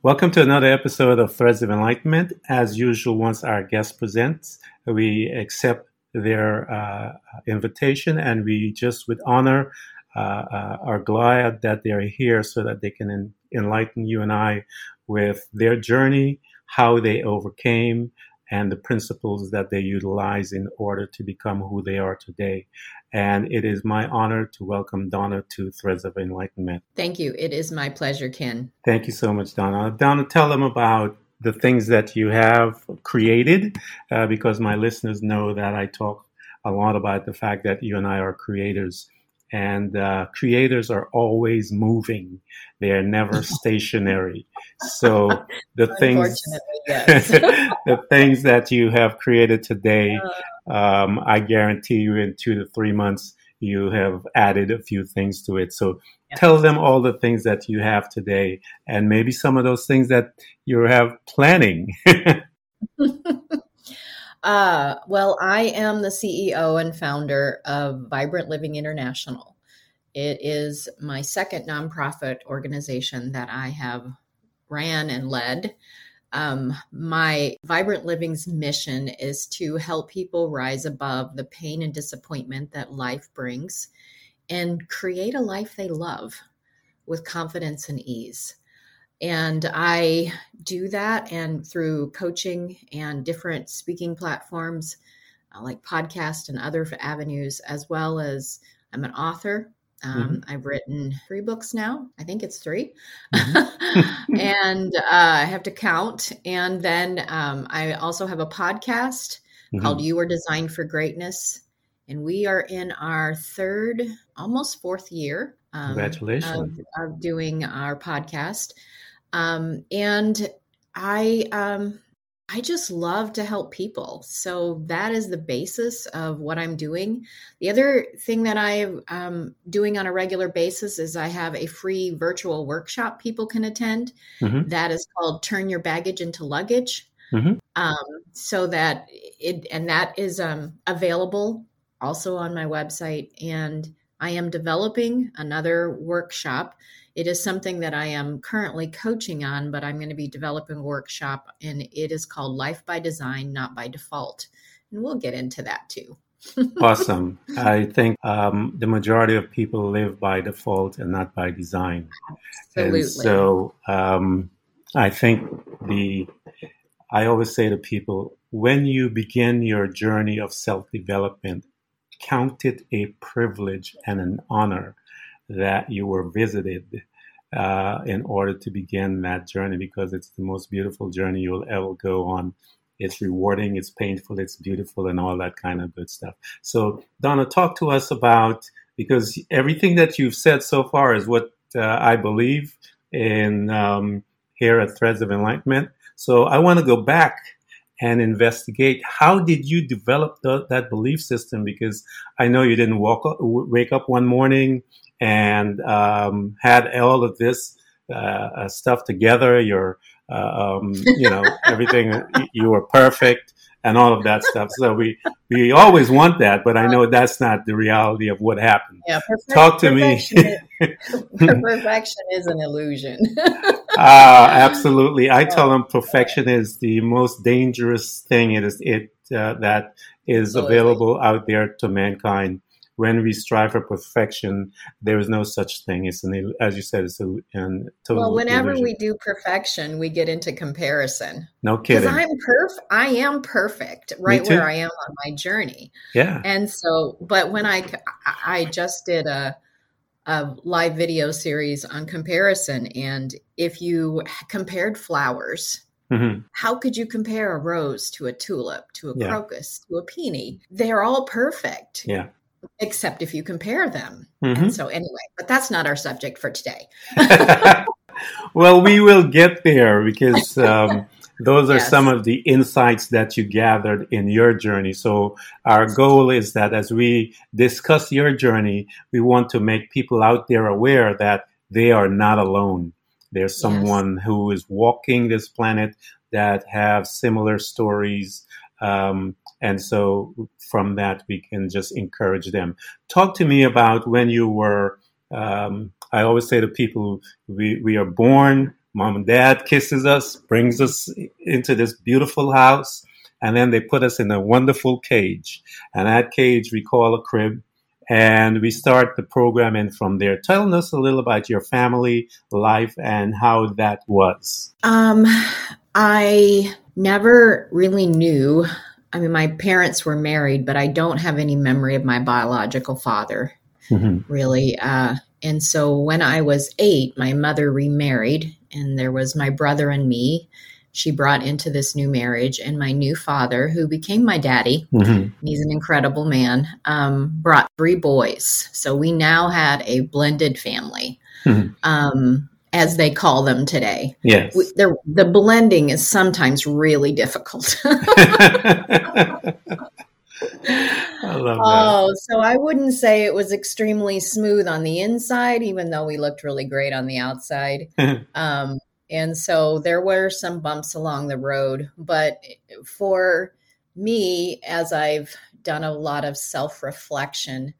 Welcome to another episode of Threads of Enlightenment. As usual, once our guest presents, we accept their invitation and we just with honor are glad that they're here so that they can enlighten you and I with their journey, how they overcame, and the principles that they utilize in order to become who they are today. And it is my honor to welcome Donna to Threads of Enlightenment. Thank you. It is my pleasure, Ken. Thank you so much, Donna. Donna, tell them about the things that you have created, because my listeners know that I talk a lot about the fact that you and I are creators. And creators are always moving. They are never stationary. So the things, yes. the things that you have created today, I guarantee you in 2 to 3 months, you have added a few things to it. So tell them all the things that you have today and maybe some of those things that you have planning. Well, I am the CEO and founder of Vibrant Living International. It is my second nonprofit organization that I have ran and led. My Vibrant Living's mission is to help people rise above the pain and disappointment that life brings and create a life they love with confidence and ease. And I do that and through coaching and different speaking platforms like podcast and other avenues, as well as I'm an author. I've written 3 books now. I think it's 3. And I have to count. And then I also have a podcast called You Are Designed for Greatness. And we are in our 3rd, almost 4th year Congratulations. Of doing our podcast. And I just love to help people. So that is the basis of what I'm doing. The other thing that I'm doing on a regular basis is I have a free virtual workshop people can attend. That is called Turn Your Baggage into Luggage. So that that is available also on my website. And I am developing another workshop. It is something that I am currently coaching on, but I'm going to be developing a workshop, and it is called Life by Design, Not by Default. And we'll get into that too. Awesome. I think the majority of people live by default and not by design. Absolutely. And so I think I always say to people, when you begin your journey of self-development, count it a privilege and an honor that you were visited in order to begin that journey, because it's the most beautiful journey you'll ever go on. It's rewarding, it's painful, it's beautiful, and all that kind of good stuff. So, Donna, talk to us about, because everything that you've said so far is what I believe in here at Threads of Enlightenment. So I want to go back and investigate, how did you develop that belief system? Because I know you didn't wake up one morning and had all of this stuff together. Your, everything, you were perfect and all of that stuff. So we always want that, but I know that's not the reality of what happened. Yeah, talk to me. Perfection is an illusion. Absolutely. I tell them perfection is the most dangerous thing that is available out there to mankind. When we strive for perfection, there is no such thing. It's as you said, it's a total whenever illusion. we do perfection, we get into comparison. No kidding. Because I am perfect right where I am on my journey. Yeah. And so, but when I just did a live video series on comparison, and if you compared flowers, how could you compare a rose to a tulip, to a crocus, to a peony? They're all perfect. Yeah. Except if you compare them. And so anyway, but that's not our subject for today. Well, we will get there, because those are some of the insights that you gathered in your journey. So our goal is that as we discuss your journey, we want to make people out there aware that they are not alone. There's someone who is walking this planet that have similar stories. And so from that, we can just encourage them. Talk to me about when you were, I always say to people, we are born Mom and dad kisses us, brings us into this beautiful house, and then they put us in a wonderful cage. And that cage we call a crib. And we start the programming from there. Tell us a little about your family life and how that was. I never really knew. I mean, my parents were married, but I don't have any memory of my biological father, really. And so when I was 8, my mother remarried, and there was my brother and me. She brought into this new marriage, and my new father, who became my daddy, he's an incredible man, brought 3 boys. So we now had a blended family, as they call them today. Yes. The blending is sometimes really difficult. I love that. So I wouldn't say it was extremely smooth on the inside, even though we looked really great on the outside. And so there were some bumps along the road. But for me, as I've done a lot of self-reflection,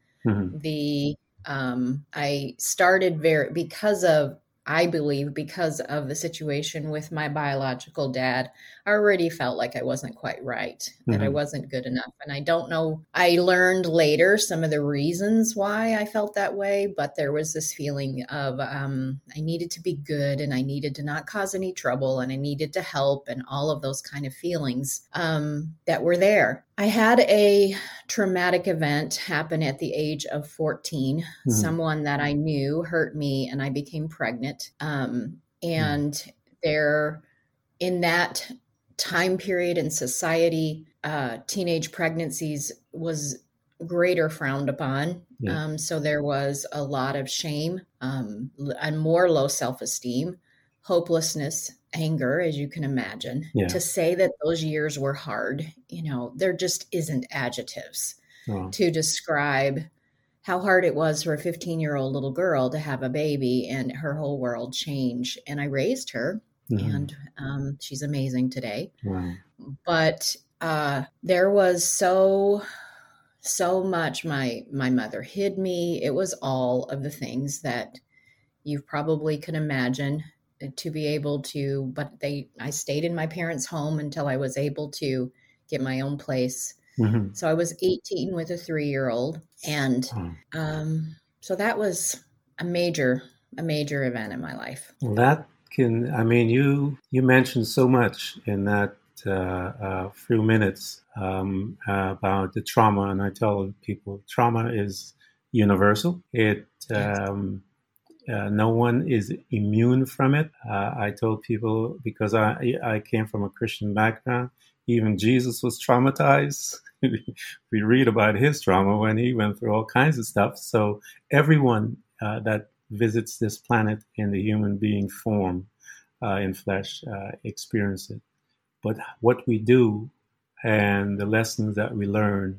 I started I believe because of the situation with my biological dad, I already felt like I wasn't quite right, that I wasn't good enough. And I don't know, I learned later some of the reasons why I felt that way, but there was this feeling of I needed to be good, and I needed to not cause any trouble, and I needed to help, and all of those kind of feelings that were there. I had a traumatic event happen at the age of 14. Someone that I knew hurt me, and I became pregnant. And there, in that time period in society, teenage pregnancies was greater frowned upon. So there was a lot of shame, and more low self-esteem, hopelessness, anger, as you can imagine. To say that those years were hard, there just isn't adjectives to describe how hard it was for a 15-year-old little girl to have a baby and her whole world change. And I raised her, and she's amazing today. But there was so much my mother hid me. It was all of the things that you probably can imagine, to be able to, but I stayed in my parents' home until I was able to get my own place. So I was 18 with a 3-year-old. And so that was a major event in my life. That you mentioned so much in that few minutes about the trauma. And I tell people trauma is universal. No one is immune from it. I told people, because I came from a Christian background, even Jesus was traumatized. We read about his trauma when he went through all kinds of stuff. So everyone that visits this planet in the human being form, in flesh, experience it. But what we do and the lessons that we learn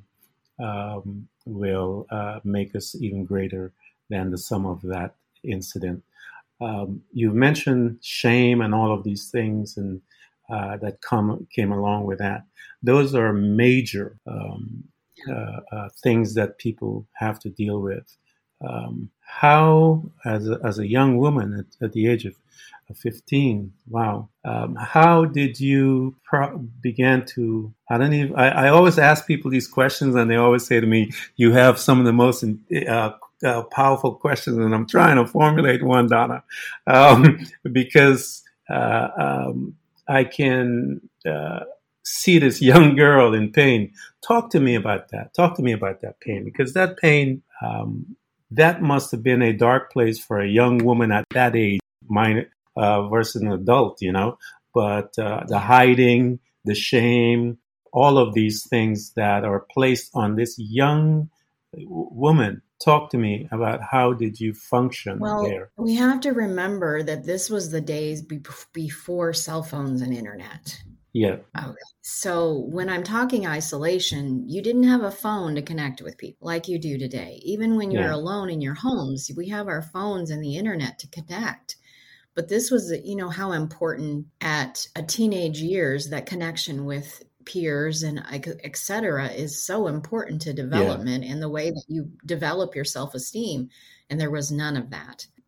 will make us even greater than the sum of that incident. You mentioned shame and all of these things, and that came along with that. Those are major things that people have to deal with. How, as a young woman at the age of 15, wow, how did you begin to? I always ask people these questions, and they always say to me, "You have some of the most powerful questions," and I'm trying to formulate one, Donna, because I can see this young girl in pain. Talk to me about that. Talk to me about that pain, because that pain, that must have been a dark place for a young woman at that age, versus an adult, But the hiding, the shame, all of these things that are placed on this young woman. Talk to me about how did you function there? We have to remember that this was the days before cell phones and internet. Yeah. Okay. So when I'm talking isolation, you didn't have a phone to connect with people like you do today. Even when you're alone in your homes, we have our phones and the internet to connect. But this was, how important at a teenage years, that connection with peers and et cetera is so important to development and the way that you develop your self-esteem. And there was none of that.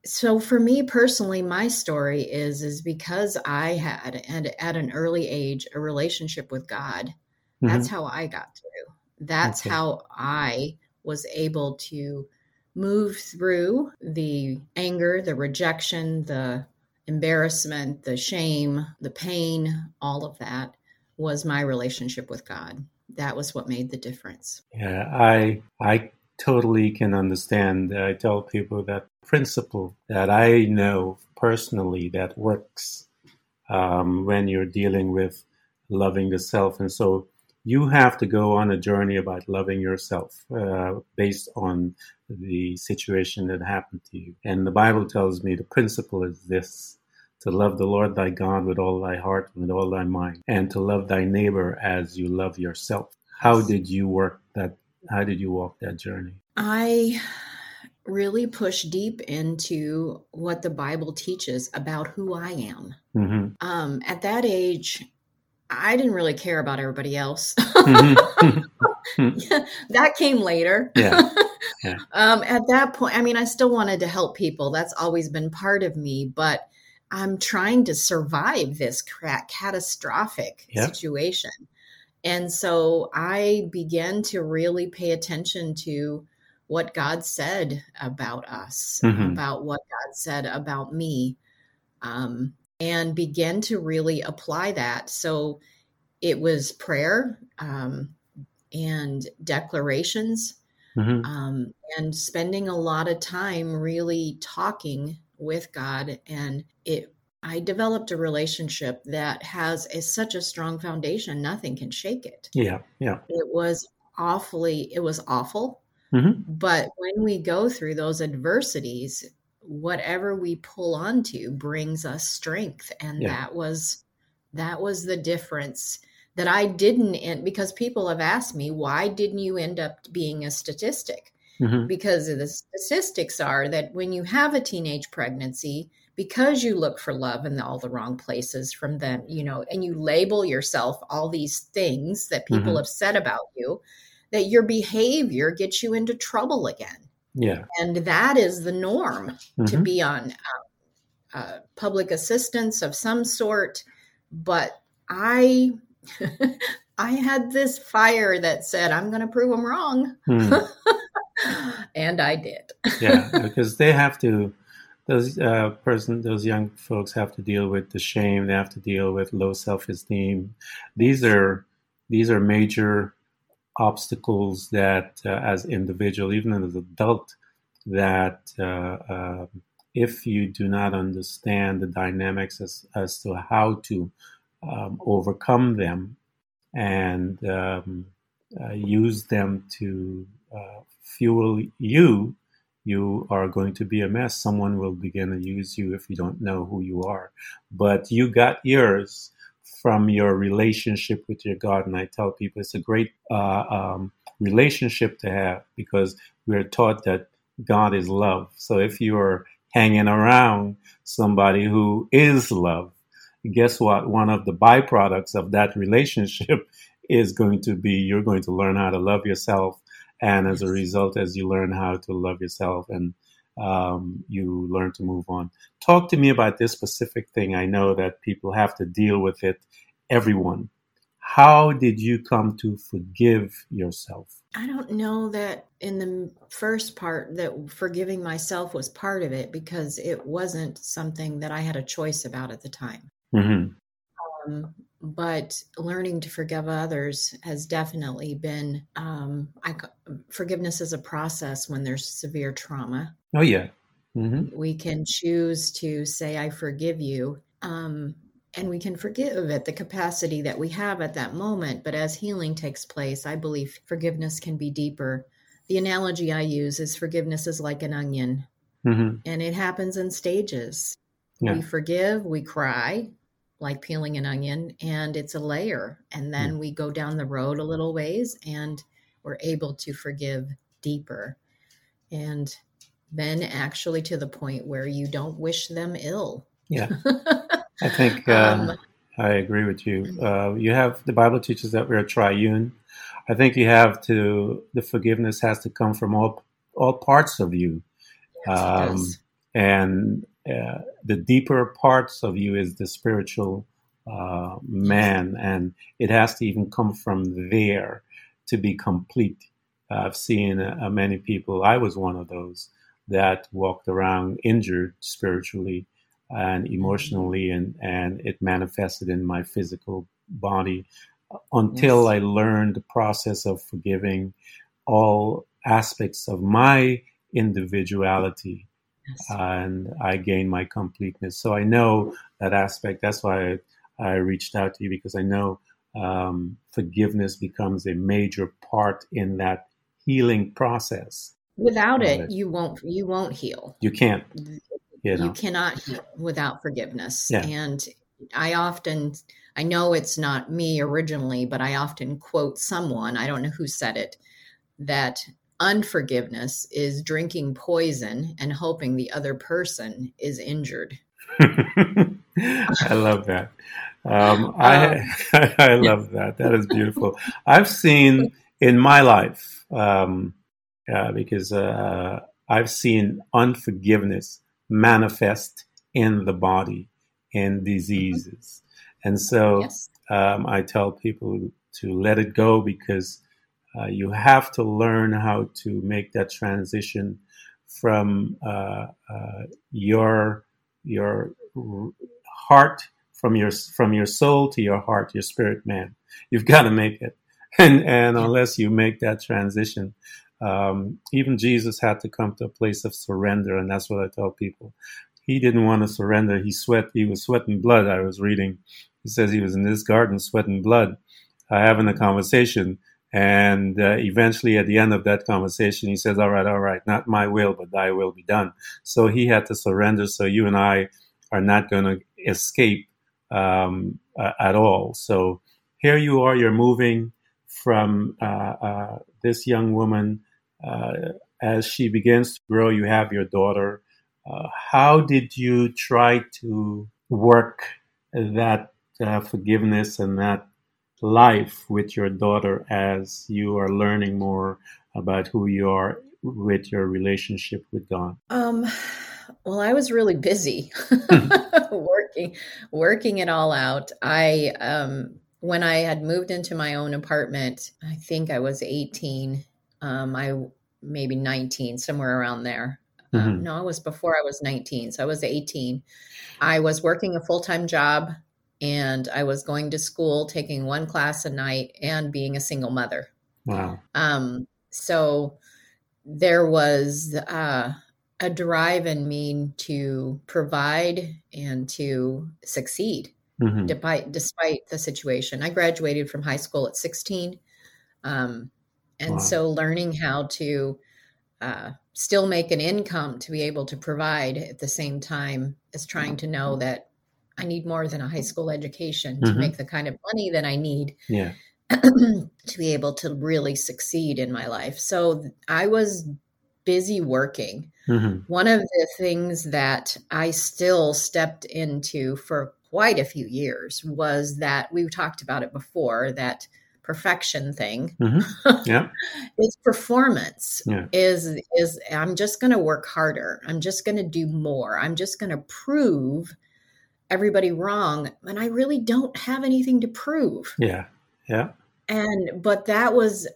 So for me personally, my story is because I had, and at an early age, a relationship with God. That's Hmm. how I got through. That's Okay. how I was able to move through the anger, the rejection, the embarrassment, the shame, the pain, all of that was my relationship with God. That was what made the difference. Yeah, I totally can understand. I tell people that principle that I know personally that works when you're dealing with loving the self. And so you have to go on a journey about loving yourself based on the situation that happened to you. And the Bible tells me the principle is this: to love the Lord thy God with all thy heart, with all thy mind, and to love thy neighbor as you love yourself. How Yes. did you work that? How did you walk that journey? I really push deep into what the Bible teaches about who I am. Mm-hmm. At that age, I didn't really care about everybody else. Mm-hmm. That came later. Yeah, yeah, At that point, I mean, I still wanted to help people. That's always been part of me, but I'm trying to survive this catastrophic yeah. situation. And so I began to really pay attention to what God said about us, Mm-hmm. about what God said about me, and began to really apply that. So it was prayer, and declarations, Mm-hmm. and spending a lot of time really talking with God. And I developed a relationship that has such a strong foundation, nothing can shake it. Yeah, yeah. It was awful. Mm-hmm. But when we go through those adversities, whatever we pull onto brings us strength. And Yeah. that was the difference that I didn't end, because people have asked me, why didn't you end up being a statistic? Mm-hmm. Because the statistics are that when you have a teenage pregnancy, because you look for love in all the wrong places from them, and you label yourself all these things that people Mm-hmm. have said about you, that your behavior gets you into trouble again. Yeah. And that is the norm, to Mm-hmm. be on public assistance of some sort. But I I had this fire that said, I'm going to prove them wrong. Mm. And I did. Yeah, because they have to. Those young folks have to deal with the shame. They have to deal with low self-esteem. These are these are major obstacles that, as individual, even as adult, that if you do not understand the dynamics as to how to overcome them and use them to fuel you, you are going to be a mess. Someone will begin to use you if you don't know who you are. But you got yours from your relationship with your God. And I tell people it's a great relationship to have, because we're taught that God is love. So if you're hanging around somebody who is love, guess what? One of the byproducts of that relationship is going to be you're going to learn how to love yourself. And as a Yes. result, as you learn how to love yourself, and you learn to move on. Talk to me about this specific thing. I know that people have to deal with it, everyone. How did you come to forgive yourself? I don't know that in the first part that forgiving myself was part of it, because it wasn't something that I had a choice about at the time. Mm-hmm. But learning to forgive others has definitely been, forgiveness is a process when there's severe trauma. Oh, yeah. Mm-hmm. We can choose to say, I forgive you. And we can forgive at the capacity that we have at that moment. But as healing takes place, I believe forgiveness can be deeper. The analogy I use is forgiveness is like an onion, Mm-hmm. and it happens in stages. Yeah. We forgive, we cry, like peeling an onion, and it's a layer. And Yeah. then we go down the road a little ways and we're able to forgive deeper. And then actually to the point where you don't wish them ill. Yeah. I think um, I agree with you. You have the Bible teaches that we're triune. I think you have to the forgiveness has to come from all parts of you. yes, it Um, does. And the deeper parts of you is the spiritual man, and it has to even come from there to be complete. I've seen many people, I was one of those, that walked around injured spiritually and emotionally, and it manifested in my physical body until Yes. I learned the process of forgiving all aspects of my individuality, Yes. and I gained my completeness. So I know that aspect. That's why I reached out to you, because I know forgiveness becomes a major part in that healing process Without of it, it. you won't heal. You can't, you You know. cannot heal without forgiveness. Yeah. And I often, I know it's not me originally, but I often quote someone, I don't know who said it, that unforgiveness is drinking poison and hoping the other person is injured. I love that. I Um, I love that. That is beautiful. I've seen in my life, because I've seen unforgiveness manifest in the body in mhm, diseases, and so yes. I tell people to let it go, because you have to learn how to make that transition from your your heart, from your soul to your heart, your spirit man. You've got to make it, and Yeah. unless you make that transition, even Jesus had to come to a place of surrender, and that's what I tell people. He didn't want to surrender. He was sweating blood. I was reading. He says he was in this garden sweating blood, having a conversation. And eventually, at the end of that conversation, he says, all right, not my will, but thy will be done. So he had to surrender. So you and I are not going to escape at all. So here you are, you're moving from this young woman. As she begins to grow, you have your daughter. How did you try to work that forgiveness and that life with your daughter as you are learning more about who you are with your relationship with God? Um, well, I was really busy working, working it all out. When I had moved into my own apartment, I think I was 18. I maybe 19, somewhere around there. Hmm. No, it was before I was 19. So I was 18. I was working a full-time job and I was going to school, taking one class a night and being a single mother. Wow. So there was a drive in me to provide and to succeed Hmm. despite the situation. I graduated from high school at 16. Um, and Wow. so learning how to still make an income to be able to provide at the same time as trying to know that I need more than a high school education to Hmm. make the kind of money that I need Yeah. to be able to really succeed in my life. So I was busy working. Hmm. One of the things that I still stepped into for quite a few years was that we talked about it before, that perfection thing. Hmm. Yeah. It's performance Yeah. is I'm just going to work harder. I'm just going to do more. I'm just going to prove everybody wrong, and I really don't have anything to prove. Yeah. Yeah. But that was,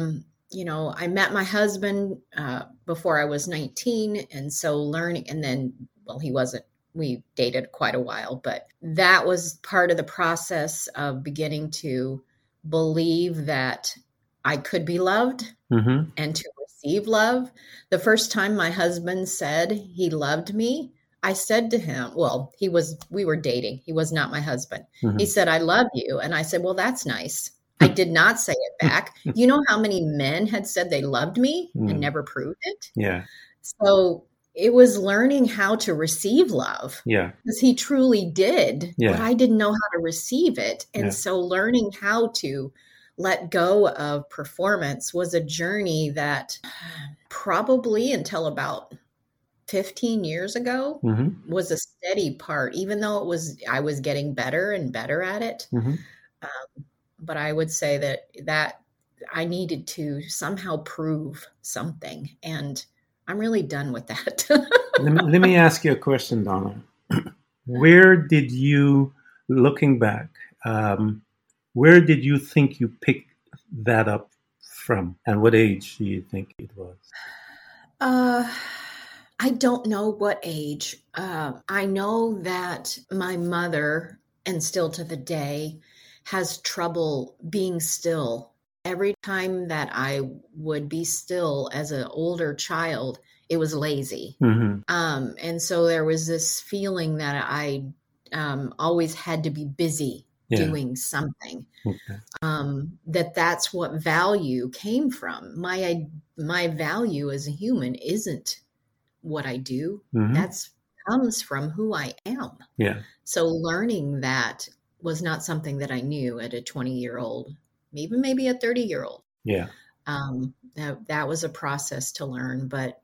I met my husband before I was 19. And so learning, and then, well, he wasn't, we dated quite a while, but that was part of the process of beginning to believe that I could be loved Hmm. and to receive love. The first time my husband said he loved me, I said to him, well, we were dating. He was not my husband. He Hmm. said, I love you. And I said, well, that's nice. I did not say it back. You know how many men had said they loved me and Mm. never proved it? Yeah. So it was learning how to receive love Yeah. because he truly did, but Yeah. I didn't know how to receive it. And Yeah. so learning how to let go of performance was a journey that probably until about 15 years ago Hmm. was a steady part, even though I was getting better and better at it. Hmm. But I would say that I needed to somehow prove something, and I'm really done with that. let me ask you a question, Donna. Where did you, looking back, where did you think you picked that up from, and what age do you think it was? Uh, I don't know what age. I know that my mother, and still to the day, has trouble being still. Every time that I would be still as an older child, it was lazy. Mm-hmm. And so there was this feeling that I always had to be busy Yeah. doing something. Okay. That's what value came from. My value as a human isn't what I do. Mm-hmm. That's comes from who I am. Yeah. So learning that was not something that I knew at a 20-year-old, even maybe a 30-year-old. Yeah. That was a process to learn, but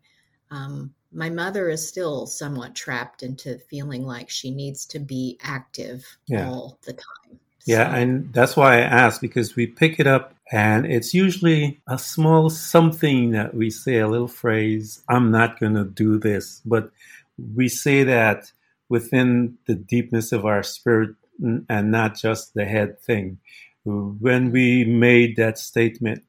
my mother is still somewhat trapped into feeling like she needs to be active all the time. Yeah, and that's why I asked, because we pick it up and it's usually a small something that we say, a little phrase, I'm not going to do this. But we say that within the deepness of our spirit and not just the head thing. When we made that statement,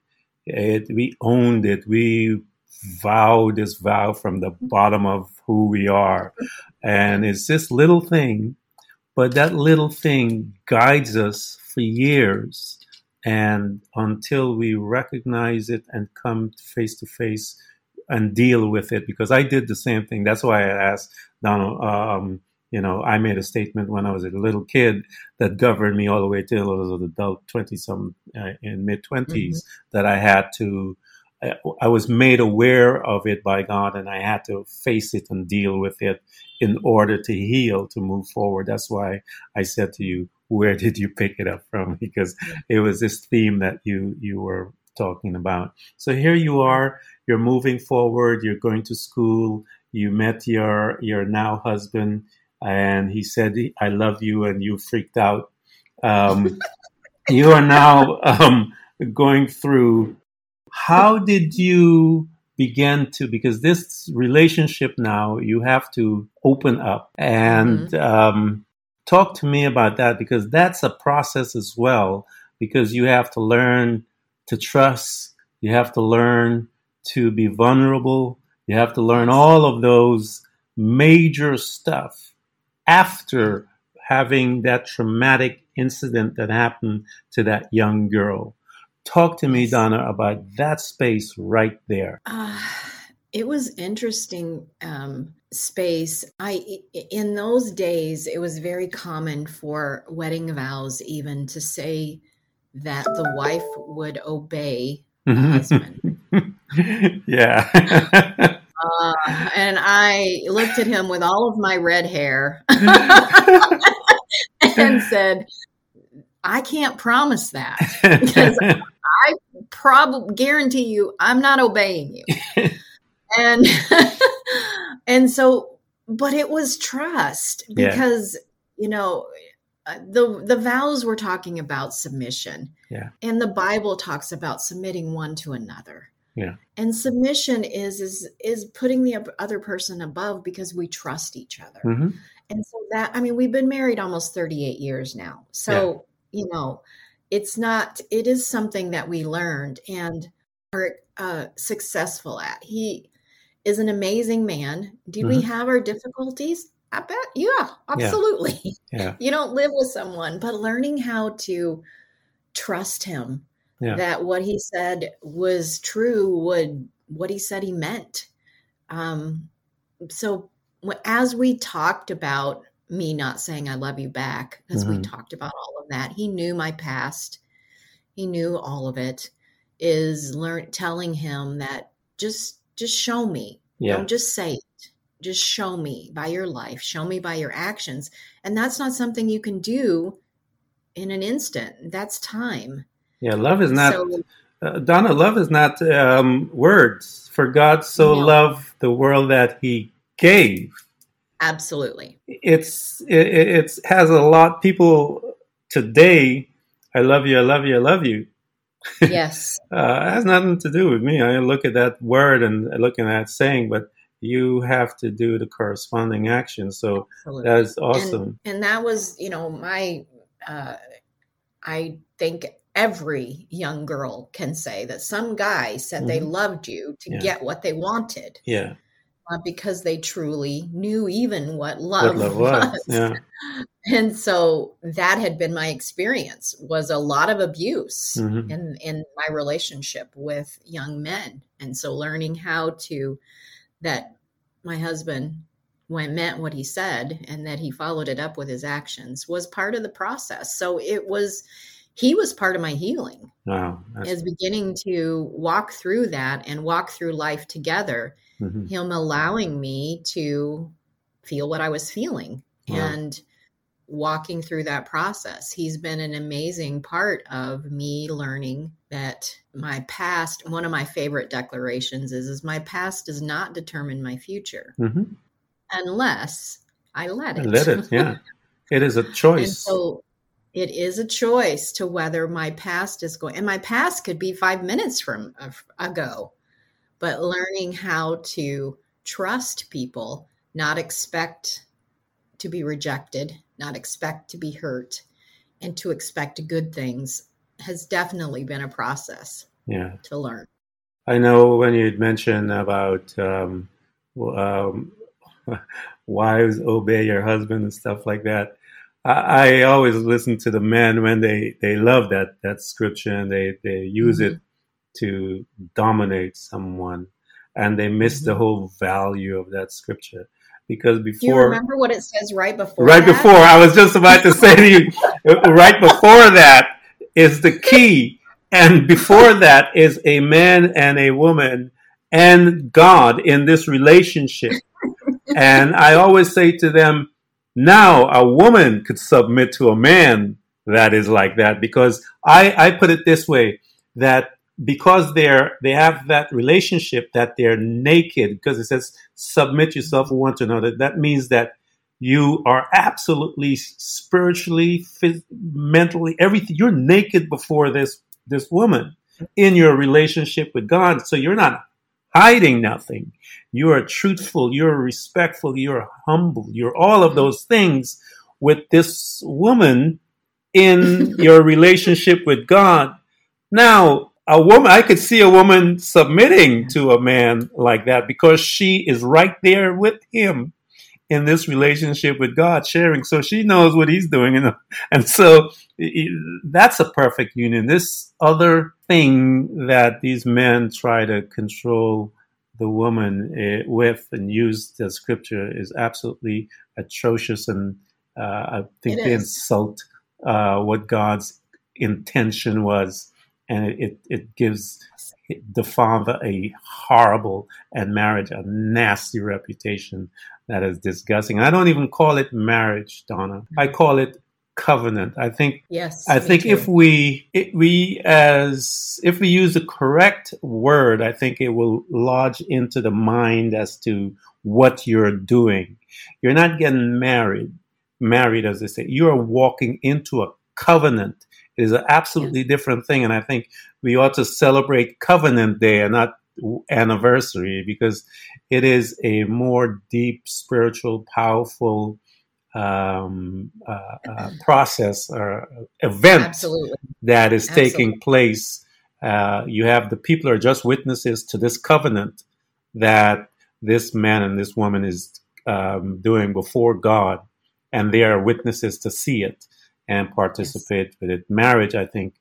we owned it. We vowed this vow from the bottom of who we are. And it's this little thing. But that little thing guides us for years, and until we recognize it and come face to face and deal with it. Because I did the same thing. That's why I asked Donald. I made a statement when I was a little kid that governed me all the way till I was an adult, 20-some, in mid-20s, that I had to. I was made aware of it by God, and I had to face it and deal with it in order to heal, to move forward. That's why I said to you, where did you pick it up from? Because it was this theme that you were talking about. So here you are, you're moving forward, you're going to school, you met your now husband, and he said, I love you, and you freaked out. You are now going through. How did you begin to, because this relationship now, you have to open up and talk to me about that, because that's a process as well, because you have to learn to trust, you have to learn to be vulnerable, you have to learn all of those major stuff after having that traumatic incident that happened to that young girl. Talk to me, Donna, about that space right there. It was interesting space. In those days, it was very common for wedding vows even to say that the wife would obey the husband. Yeah. And I looked at him with all of my red hair and said, I can't promise that, because I probably guarantee you I'm not obeying you. And so, but it was trust, because, the vows were talking about submission. Yeah. And the Bible talks about submitting one to another. Yeah. And submission is putting the other person above, because we trust each other. Mm-hmm. And so we've been married almost 38 years now. So, it is something that we learned and are successful at. He is an amazing man. Did we have our difficulties? I bet. Yeah, absolutely. Yeah. You don't live with someone, but learning how to trust him, that what he said was true, what he said he meant. So as we talked about me not saying I love you back, as we talked about all of that, he knew my past. He knew all of it. Telling him that just show me. Yeah. Don't just say it. Just show me by your life. Show me by your actions. And that's not something you can do in an instant. That's time. Yeah, love is not, Donna, love is not words. For God so loved the world that he gave. Absolutely. It has a lot. People today, I love you, I love you, I love you. Yes. It has nothing to do with me. I look at that word and I look at that saying, but you have to do the corresponding action. So Absolutely. that's awesome. And that was, my, I think every young girl can say that some guy said they loved you to get what they wanted. Yeah. Because they truly knew even what love was. Yeah. And so that had been my experience, was a lot of abuse in my relationship with young men. And so learning that my husband meant what he said and that he followed it up with his actions was part of the process. So he was part of my healing. Wow. Is beginning to walk through that and walk through life together. Him allowing me to feel what I was feeling and walking through that process. He's been an amazing part of me learning that my past, one of my favorite declarations is my past does not determine my future unless I let it. Let it, yeah. It is a choice. And so it is a choice to whether my past is going, and my past could be 5 minutes from ago. But learning how to trust people, not expect to be rejected, not expect to be hurt, and to expect good things has definitely been a process to learn. I know when you'd mentioned about wives obey your husband and stuff like that, I always listen to the men when they love that scripture and they use it to dominate someone, and they miss the whole value of that scripture. Because before, do you remember what it says right before? Before, I was just about to say to you, right before that is the key, and before that is a man and a woman and God in this relationship. And I always say to them, now a woman could submit to a man that is like that, because I put it this way, that because they have that relationship, that they're naked, because it says submit yourself one to another. That means that you are absolutely spiritually, mentally, everything. You're naked before this woman in your relationship with God. So you're not hiding nothing. You are truthful. You're respectful. You're humble. You're all of those things with this woman in your relationship with God. Now, a woman, I could see a woman submitting to a man like that because she is right there with him in this relationship with God, sharing. So she knows what he's doing. And so that's a perfect union. This other thing that these men try to control the woman with and use the scripture is absolutely atrocious. And I think they insult what God's intention was. And it gives the father a horrible and marriage a nasty reputation that is disgusting. I don't even call it marriage, Donna. I call it covenant. I think if we use the correct word, I think it will lodge into the mind as to what you're doing. You're not getting married as they say. You are walking into a covenant. It is an absolutely different thing. And I think we ought to celebrate Covenant Day and not anniversary, because it is a more deep, spiritual, powerful process or event that is taking place. You have the people are just witnesses to this covenant that this man and this woman is doing before God, and they are witnesses to see it and participate with it. Marriage, I think,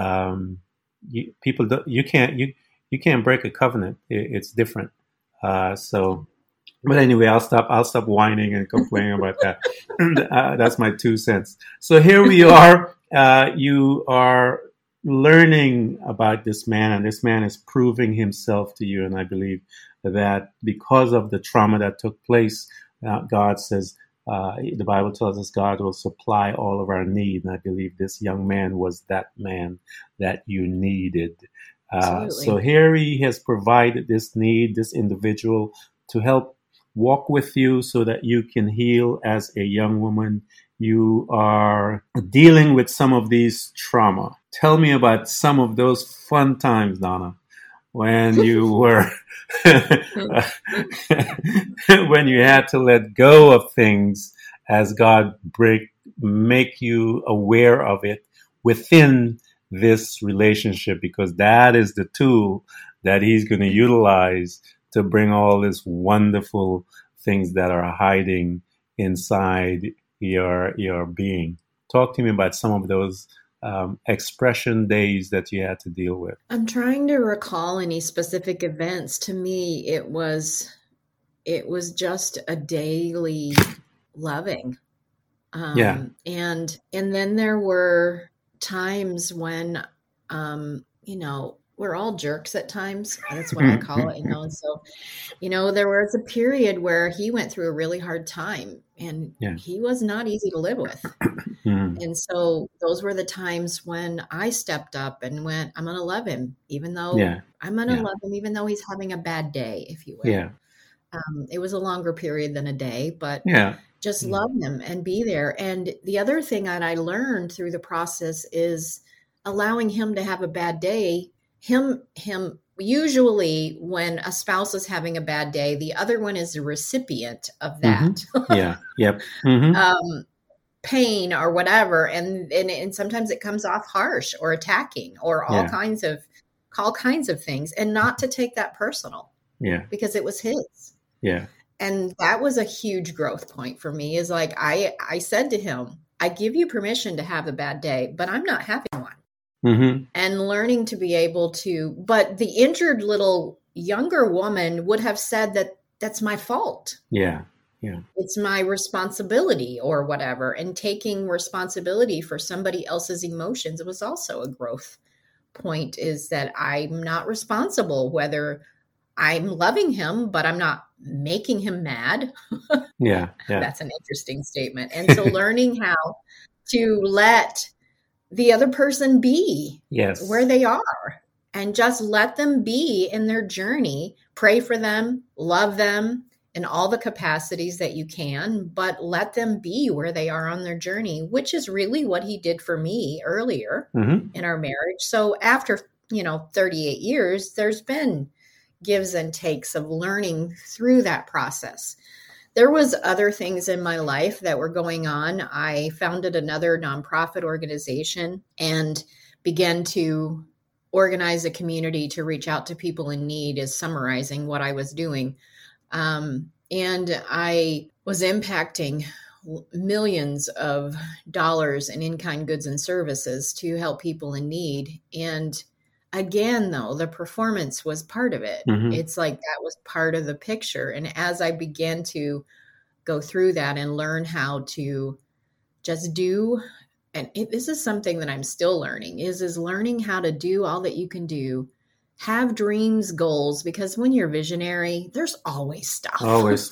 you can't break a covenant. It's different. But anyway, I'll stop whining and complaining about that. That's my 2 cents. So here we are. You are learning about this man, and this man is proving himself to you. And I believe that because of the trauma that took place, God says, the Bible tells us God will supply all of our need. And I believe this young man was that man that you needed. So here he has provided this need, this individual, to help walk with you so that you can heal as a young woman. You are dealing with some of these trauma. Tell me about some of those fun times, Donna, when you were when you had to let go of things as God make you aware of it within this relationship, because that is the tool that He's going to utilize to bring all these wonderful things that are hiding inside your being. Talk to me about some of those expression days that you had to deal with. I'm trying to recall any specific events. To me, it was just a daily loving. Yeah. And then there were times when, we're all jerks at times. That's what I call it, And so, there was a period where he went through a really hard time, and he was not easy to live with. And so those were the times when I stepped up and went, I'm going to love him, even though I'm going to love him, even though he's having a bad day, if you will. Yeah. It was a longer period than a day, but just love him and be there. And the other thing that I learned through the process is allowing him to have a bad day. Him usually when a spouse is having a bad day, the other one is the recipient of that. Pain or whatever. And sometimes it comes off harsh or attacking or all kinds of things, and not to take that personal. Yeah. Because it was his. Yeah. And that was a huge growth point for me, is like, I said to him, I give you permission to have a bad day, but I'm not having one. And learning to be able to, but the injured little younger woman would have said that that's my fault. Yeah. It's my responsibility or whatever. And taking responsibility for somebody else's emotions was also a growth point, is that I'm not responsible, whether I'm loving him, but I'm not making him mad. Yeah. That's an interesting statement. And so learning how to let the other person be where they are, and just let them be in their journey. Pray for them, love them in all the capacities that you can, but let them be where they are on their journey, which is really what he did for me earlier in our marriage. So after, 38 years, there's been gives and takes of learning through that process. There was other things in my life that were going on. I founded another nonprofit organization and began to organize a community to reach out to people in need, is summarizing what I was doing. And I was impacting millions of dollars in in-kind goods and services to help people in need. And again, though, the performance was part of it. It's like that was part of the picture. And as I began to go through that and learn how to just do, and this is something that I'm still learning, is learning how to do all that you can do, have dreams, goals, because when you're visionary, there's always stuff.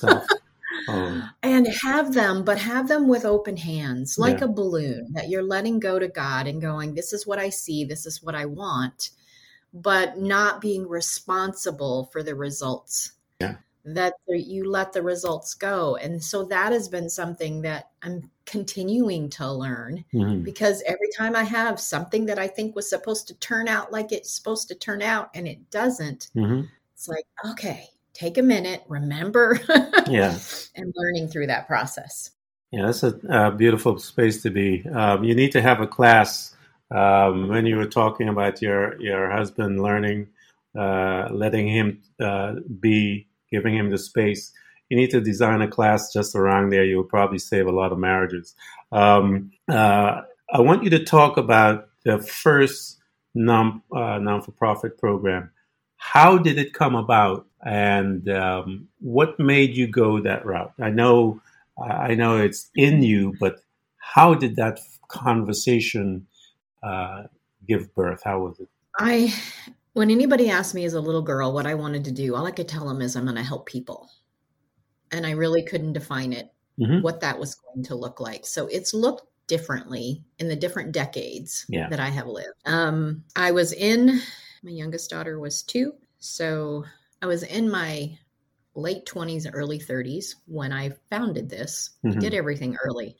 And have them, but have them with open hands, like a balloon that you're letting go to God and going, this is what I see, this is what I want, but not being responsible for the results. That you let the results go. And so that has been something that I'm continuing to learn, because every time I have something that I think was supposed to turn out like it's supposed to turn out and it doesn't, it's like, okay, take a minute, remember, and learning through that process. Yeah, that's a beautiful space to be. You need to have a class. When you were talking about your husband learning, letting him be, giving him the space, you need to design a class just around there. You'll probably save a lot of marriages. I want you to talk about the first non-for-profit program. How did it come about, and what made you go that route? I know it's in you, but how did that conversation give birth? How was it? When anybody asked me as a little girl what I wanted to do, all I could tell them is I'm going to help people. And I really couldn't define it, what that was going to look like. So it's looked differently in the different decades that I have lived. My youngest daughter was 2. So I was in my late 20s, early 30s when I founded this. I did everything early.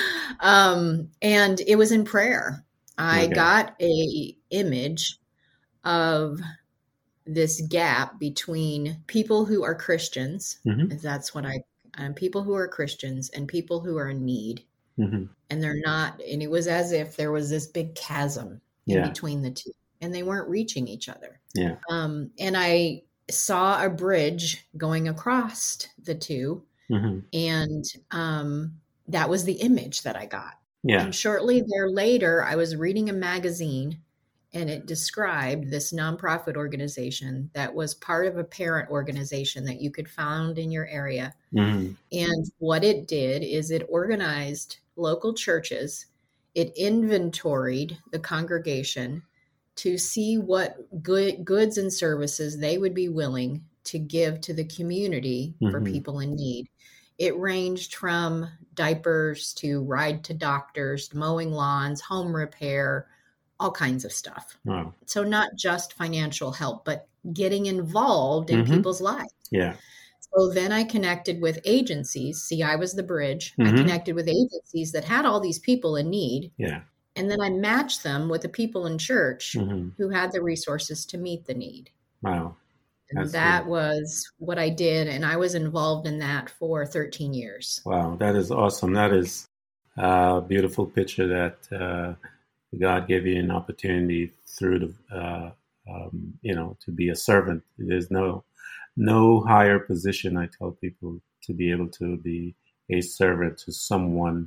And it was in prayer. I got a image of this gap between people who are Christians, Mm-hmm. that's what people who are Christians and people who are in need. Mm-hmm. And they're not, and it was as if there was this big chasm in Yeah. between the two, and they weren't reaching each other. Yeah. And I saw a bridge going across the two, Mm-hmm. and that was the image that I got. Yeah. And shortly there later, I was reading a magazine, and it described this nonprofit organization that was part of a parent organization that you could find in your area. Mm-hmm. And what it did is it organized local churches. It inventoried the congregation to see what goods and services they would be willing to give to the community for Mm-hmm. people in need. It ranged from diapers to ride to doctors, mowing lawns, home repair, all kinds of stuff. Wow. So not just financial help, but getting involved in Mm-hmm. people's lives. Yeah. So then I connected with agencies. See, I was the bridge. Mm-hmm. I connected with agencies that had all these people in need. Yeah. And then I matched them with the people in church Mm-hmm. who had the resources to meet the need. Wow. And That's that good. was what I did. And I was involved in that for 13 years. Wow. That is awesome. That is a beautiful picture that God gave you an opportunity through the, to be a servant. There's no higher position, I tell people, to be able to be a servant to someone,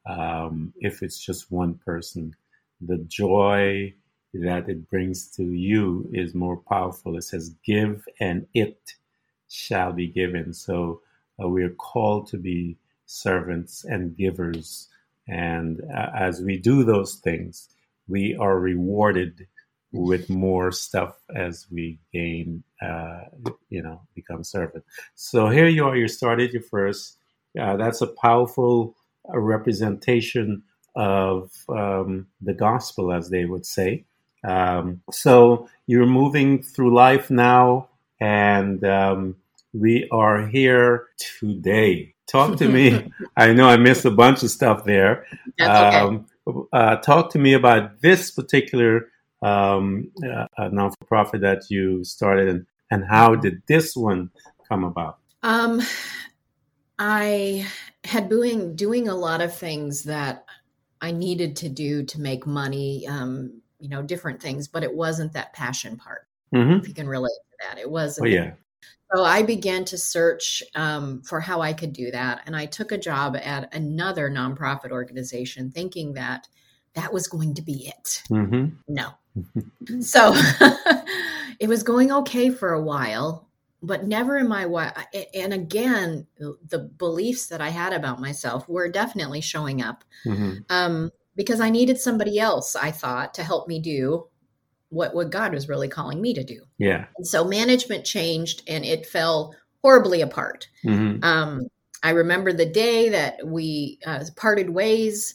if it's just one person. The joy that it brings to you is more powerful. It says, give and it shall be given. So we are called to be servants and givers. And as we do those things, we are rewarded with more stuff as we gain, become servant. So here you are, you started your first. That's a powerful representation of the gospel, as they would say. So you're moving through life now, and we are here today. Talk to me. I know I missed a bunch of stuff there. That's okay. Talk to me about this particular non-for-profit that you started, and how did this one come about? I had been doing a lot of things that I needed to do to make money, different things, but it wasn't that passion part. Mm-hmm. If you can relate to that, it wasn't. Oh, yeah. So I began to search for how I could do that. And I took a job at another nonprofit organization thinking that was going to be it. Mm-hmm. No. So it was going okay for a while, but never in my way. And again, the beliefs that I had about myself were definitely showing up, because I needed somebody else, I thought, to help me do what God was really calling me to do. Yeah. And so management changed, and it fell horribly apart. Mm-hmm. I remember the day that we parted ways.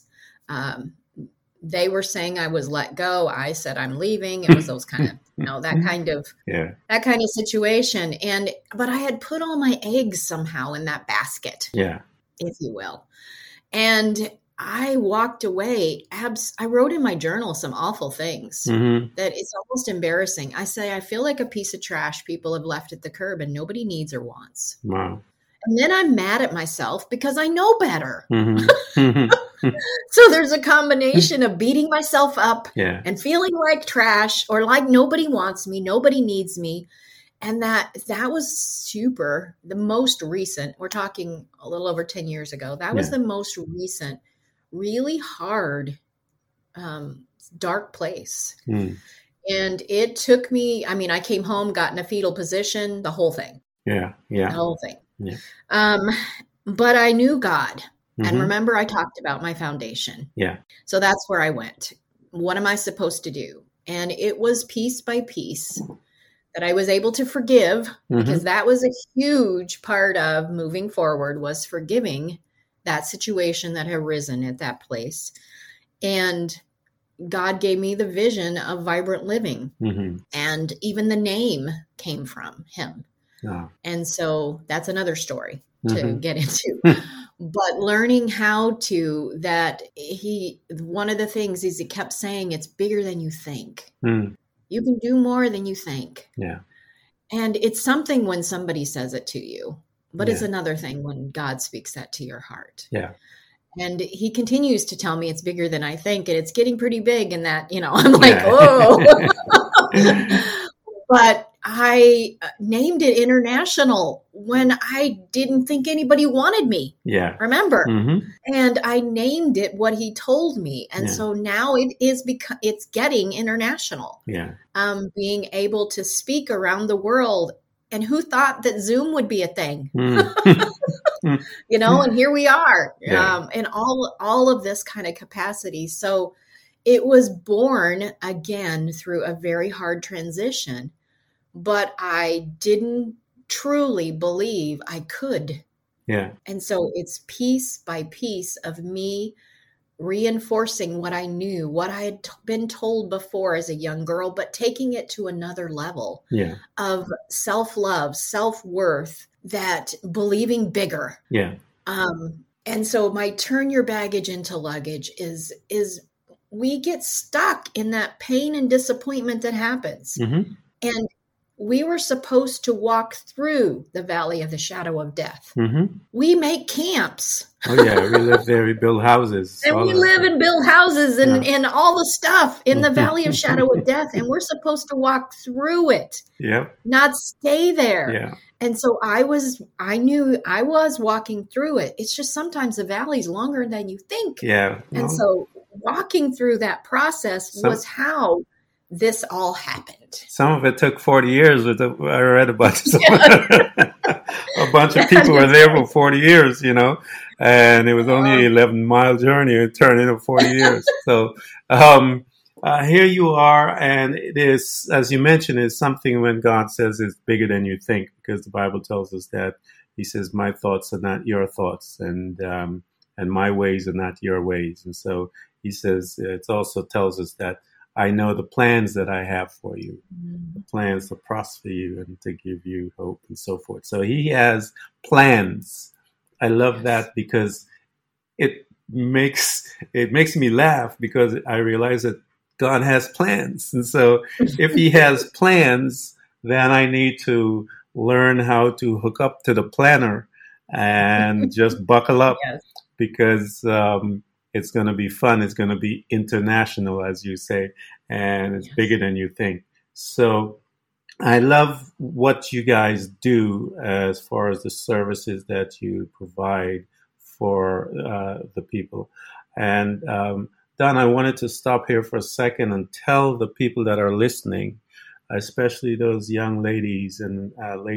They were saying I was let go. I said I'm leaving. It was those kind of, that kind of situation. But I had put all my eggs somehow in that basket, if you will. And I walked away. I wrote in my journal some awful things that it's almost embarrassing. I say, I feel like a piece of trash people have left at the curb and nobody needs or wants. Wow. And then I'm mad at myself because I know better. Mm-hmm. So there's a combination of beating myself up and feeling like trash, or like nobody wants me, nobody needs me. And that was the most recent, we're talking a little over 10 years ago. That was the most recent, really hard, dark place. And it took me, I came home, got in a fetal position, the whole thing. The whole thing. Yeah. But I knew God. And remember, I talked about my foundation. Yeah. So that's where I went. What am I supposed to do? And it was piece by piece that I was able to forgive, because that was a huge part of moving forward, was forgiving that situation that had arisen at that place. And God gave me the vision of Vibrant Living. And even the name came from him. Oh. And so that's another story to get into. But learning how to, one of the things is he kept saying, it's bigger than you think. You can do more than you think. Yeah. And it's something when somebody says it to you, but it's Yeah. another thing when God speaks that to your heart. Yeah. And he continues to tell me it's bigger than I think, and it's getting pretty big, and that, I'm like, Yeah. oh. But I named it international when I didn't think anybody wanted me. Yeah. Remember? Mm-hmm. And I named it what he told me. And Yeah. so now it's getting international. Yeah. Being able to speak around the world. And who thought that Zoom would be a thing? Mm. And here we are, Yeah. in all of this kind of capacity. So it was born again through a very hard transition, but I didn't truly believe I could. Yeah. And so it's piece by piece of me reinforcing what I knew, what I had been told before as a young girl, but taking it to another level Yeah. of self-love, self-worth, that believing bigger. Yeah. And so my turn your baggage into luggage is we get stuck in that pain and disappointment that happens. Mm-hmm. And we were supposed to walk through the valley of the shadow of death. Mm-hmm. We make camps. Oh yeah, we live there. We build houses. And we live and build houses and all the stuff in the valley of shadow of death. And we're supposed to walk through it, not stay there. Yeah. And so I knew I was walking through it. It's just sometimes the valley's longer than you think. Yeah. And so walking through that process was how this all happened. Some of it took 40 years. I read about a bunch of people were there for 40 years, and it was only an 11-mile journey. It turned into 40 years. So here you are, and it is, as you mentioned, is something when God says it's bigger than you think, because the Bible tells us that He says, "My thoughts are not your thoughts, and my ways are not your ways." And so He says, it also tells us that I know the plans that I have for you, the plans to prosper you and to give you hope and so forth. So He has plans. I love that because it makes me laugh, because I realize that God has plans. And so if He has plans, then I need to learn how to hook up to the planner and just buckle up, because it's going to be fun. It's going to be international, as you say, and it's bigger than you think. So I love what you guys do as far as the services that you provide for the people. And Don, I wanted to stop here for a second and tell the people that are listening, especially those young ladies and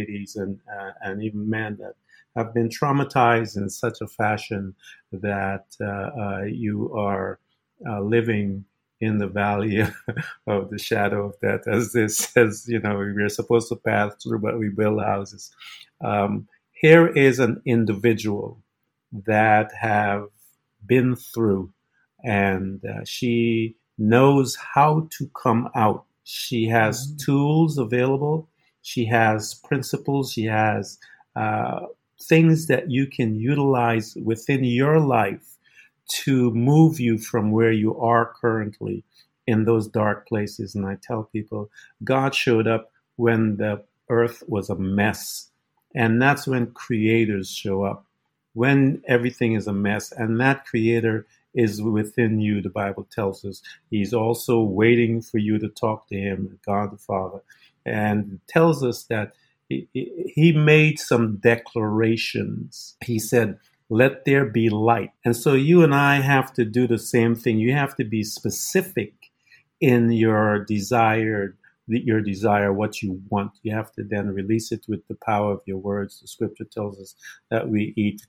even men that have been traumatized in such a fashion that you are living in the valley of the shadow of death, as this says, we're supposed to pass through, but we build houses. Here is an individual that have been through, and she knows how to come out. She has tools available. She has principles. She has things that you can utilize within your life to move you from where you are currently in those dark places. And I tell people, God showed up when the earth was a mess. And that's when creators show up, when everything is a mess. And that creator is within you. The Bible tells us He's also waiting for you to talk to Him, God the Father, and tells us that He made some declarations. He said, "Let there be light." And so you and I have to do the same thing. You have to be specific in your desire, what you want. You have to then release it with the power of your words. The scripture tells us that we eat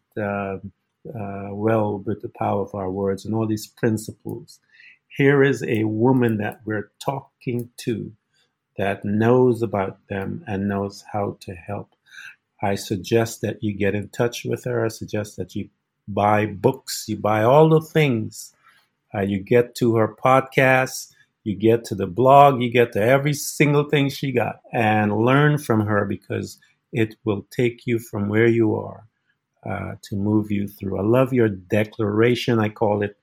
well with the power of our words and all these principles. Here is a woman that we're talking to that knows about them and knows how to help. I suggest that you get in touch with her. I suggest that you buy books, you buy all the things. You get to her podcast, you get to the blog, you get to every single thing she got, and learn from her, because it will take you from where you are to move you through. I love your declaration. I call it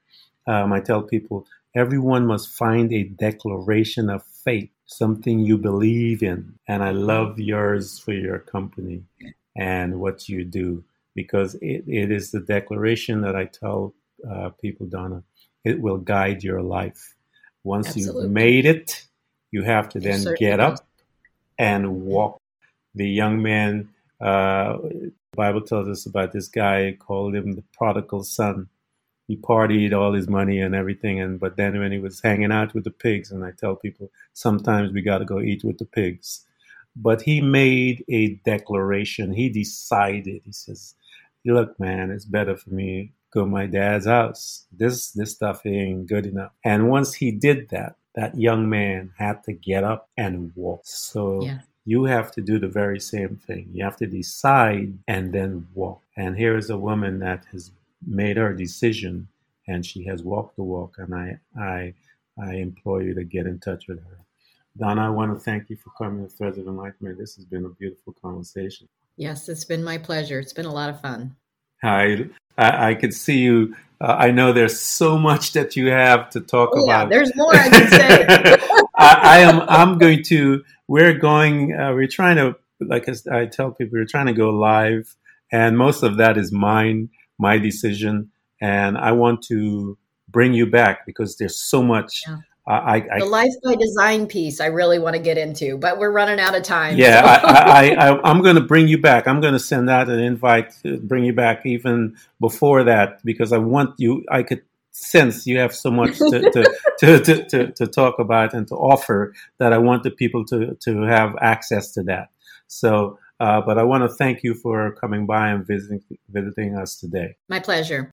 I tell people everyone must find a declaration of faith, something you believe in. And I love yours for your company and what you do, because it is the declaration that I tell people, Donna, it will guide your life. Once you've Absolutely. made it, you have to It then certainly get does. up and walk. The young man, the Bible tells us about this guy, called him the prodigal son. He partied all his money and everything, but then when he was hanging out with the pigs, and I tell people sometimes we got to go eat with the pigs. But he made a declaration. He decided. He says, "Look, man, it's better for me to go to my dad's house. This stuff ain't good enough." And once he did that, that young man had to get up and walk. So Yeah. you have to do the very same thing. You have to decide and then walk. And here is a woman that has made her decision, and she has walked the walk. And I implore you to get in touch with her. Donna, I want to thank you for coming to Threads of Enlightenment. This has been a beautiful conversation. Yes, it's been my pleasure. It's been a lot of fun. I could see you. I know there's so much that you have to talk about. There's more I can say. I'm going to. We're going. We're trying to. Like I tell people, we're trying to go live, and most of that is my decision, and I want to bring you back because there's so much. Yeah. The Life by Design piece I really want to get into, but we're running out of time. Yeah, so. I'm going to bring you back. I'm going to send out an invite to bring you back even before that, because I want you. I could sense you have so much to talk about and to offer that I want the people to have access to that. So, but I want to thank you for coming by and visiting us today. My pleasure.